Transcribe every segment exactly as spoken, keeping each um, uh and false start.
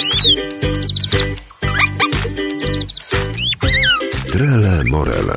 Trele Morele.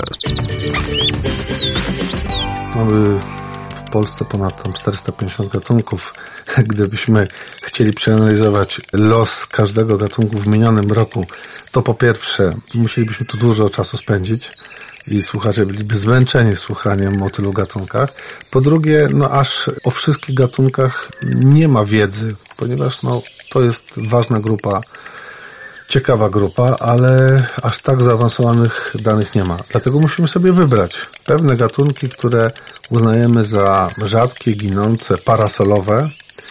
Mamy w Polsce ponad tam czterysta pięćdziesiąt gatunków. Gdybyśmy chcieli przeanalizować los każdego gatunku w minionym roku, to po pierwsze musielibyśmy tu dużo czasu spędzić i słuchacze byliby zmęczeni słuchaniem o tylu gatunkach. Po drugie, no aż o wszystkich gatunkach nie ma wiedzy, ponieważ no to jest ważna grupa, ciekawa grupa, ale aż tak zaawansowanych danych nie ma. Dlatego musimy sobie wybrać pewne gatunki, które uznajemy za rzadkie, ginące, parasolowe.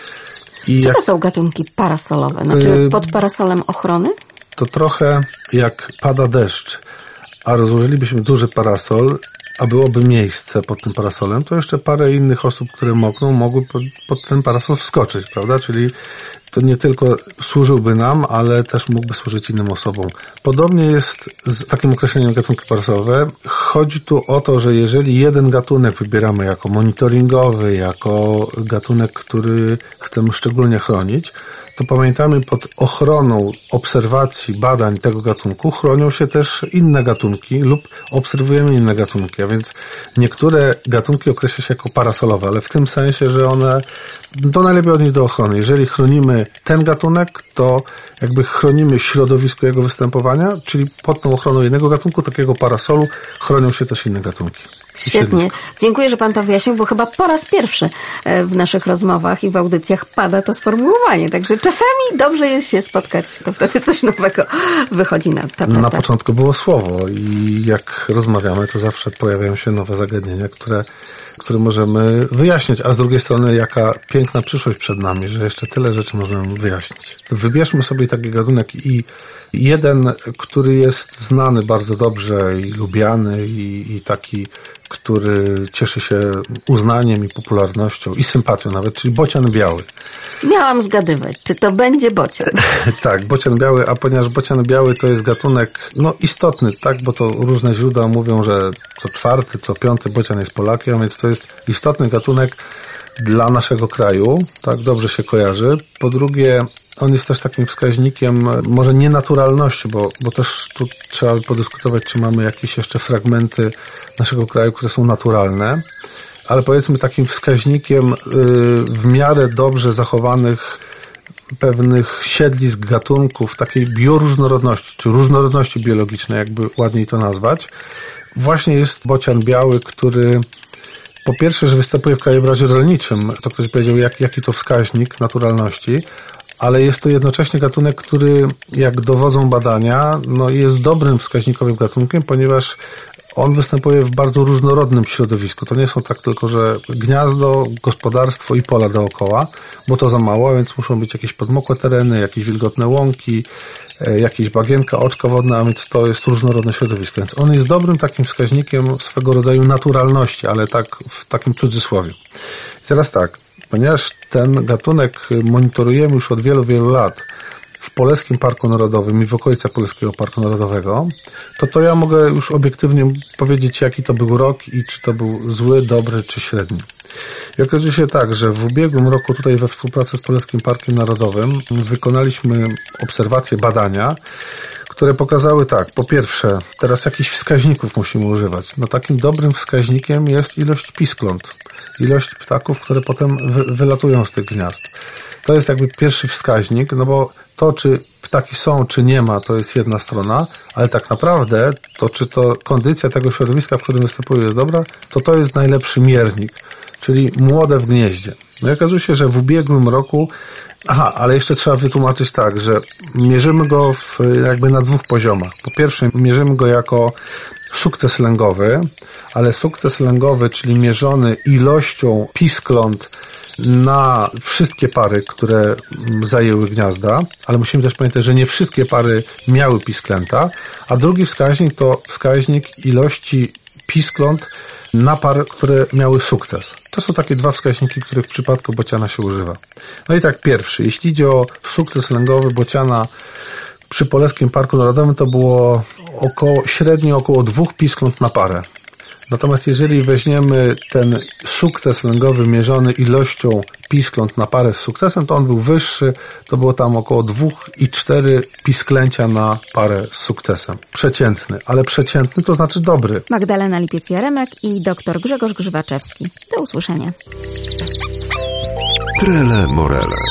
I Co jak... to są gatunki parasolowe? Znaczy pod parasolem ochrony? To trochę jak pada deszcz, a rozłożylibyśmy duży parasol, a byłoby miejsce pod tym parasolem, to jeszcze parę innych osób, które mokną, mogły pod, pod ten parasol wskoczyć, prawda? Czyli to nie tylko służyłby nam, ale też mógłby służyć innym osobom. Podobnie jest z takim określeniem gatunki parasolowe. Chodzi tu o to, że jeżeli jeden gatunek wybieramy jako monitoringowy, jako gatunek, który chcemy szczególnie chronić, to pamiętamy, pod ochroną obserwacji, badań tego gatunku chronią się też inne gatunki lub obserwujemy inne gatunki, a więc niektóre gatunki określa się jako parasolowe, ale w tym sensie, że one to najlepiej od nich do ochrony. Jeżeli chronimy ten gatunek, to jakby chronimy środowisko jego występowania, czyli pod tą ochroną jednego gatunku, takiego parasolu, chronią się też inne gatunki. Świetnie. Dziękuję, że Pan to wyjaśnił, bo chyba po raz pierwszy w naszych rozmowach i w audycjach pada to sformułowanie. Także czasami dobrze jest się spotkać, to wtedy coś nowego wychodzi na tapetę. Na początku było słowo i jak rozmawiamy, to zawsze pojawiają się nowe zagadnienia, które, które możemy wyjaśnić, a z drugiej strony jaka piękna przyszłość przed nami, że jeszcze tyle rzeczy możemy wyjaśnić. Wybierzmy sobie taki gatunek i jeden, który jest znany bardzo dobrze i lubiany i, i taki, który cieszy się uznaniem i popularnością i sympatią nawet, czyli bocian biały. Miałam zgadywać, czy to będzie bocian. Tak, bocian biały, a ponieważ bocian biały to jest gatunek no istotny, tak, bo to różne źródła mówią, że co czwarty, co piąty bocian jest Polakiem, a więc to jest istotny gatunek dla naszego kraju, tak, dobrze się kojarzy. Po drugie, on jest też takim wskaźnikiem może nienaturalności, bo, bo też tu trzeba by podyskutować, czy mamy jakieś jeszcze fragmenty naszego kraju, które są naturalne, ale powiedzmy takim wskaźnikiem w miarę dobrze zachowanych pewnych siedlisk gatunków, takiej bioróżnorodności, czy różnorodności biologicznej, jakby ładniej to nazwać, właśnie jest bocian biały, który po pierwsze, że występuje w krajobrazie rolniczym, to ktoś powiedział, jak, jaki to wskaźnik naturalności, ale jest to jednocześnie gatunek, który, jak dowodzą badania, no jest dobrym wskaźnikowym gatunkiem, ponieważ on występuje w bardzo różnorodnym środowisku. To nie są tak tylko, że gniazdo, gospodarstwo i pola dookoła, bo to za mało, więc muszą być jakieś podmokłe tereny, jakieś wilgotne łąki, jakieś bagienka, oczka wodne, a więc to jest różnorodne środowisko. Więc on jest dobrym takim wskaźnikiem swego rodzaju naturalności, ale tak w takim cudzysłowie. I teraz tak, ponieważ ten gatunek monitorujemy już od wielu, wielu lat w Polskim Parku Narodowym i w okolicach Polskiego Parku Narodowego, to to ja mogę już obiektywnie powiedzieć, jaki to był rok i czy to był zły, dobry czy średni. I okazuje się tak, że w ubiegłym roku tutaj we współpracy z Polskim Parkiem Narodowym wykonaliśmy obserwacje, badania, które pokazały tak, po pierwsze, teraz jakichś wskaźników musimy używać. No takim dobrym wskaźnikiem jest ilość piskląt, ilość ptaków, które potem wy, wylatują z tych gniazd. To jest jakby pierwszy wskaźnik, no bo to, czy ptaki są, czy nie ma, to jest jedna strona, ale tak naprawdę to, czy to kondycja tego środowiska, w którym występuje, jest dobra, to to jest najlepszy miernik, czyli młode w gnieździe. No i okazuje się, że w ubiegłym roku, aha, ale jeszcze trzeba wytłumaczyć tak, że mierzymy go w, jakby na dwóch poziomach. Po pierwsze, mierzymy go jako sukces lęgowy, ale sukces lęgowy, czyli mierzony ilością piskląt na wszystkie pary, które zajęły gniazda, ale musimy też pamiętać, że nie wszystkie pary miały pisklęta, a drugi wskaźnik to wskaźnik ilości piskląt na pary, które miały sukces. To są takie dwa wskaźniki, których w przypadku bociana się używa. No i tak pierwszy, jeśli idzie o sukces lęgowy bociana przy Polskim Parku Narodowym, to było około, średnio około dwóch piskląt na parę. Natomiast jeżeli weźmiemy ten sukces lęgowy mierzony ilością piskląt na parę z sukcesem, to on był wyższy, to było tam około dwa i cztery pisklęcia na parę z sukcesem. Przeciętny, ale przeciętny to znaczy dobry. Magdalena Lipiec-Jaremek i dr Grzegorz Grzywaczewski. Do usłyszenia. Trele Morele.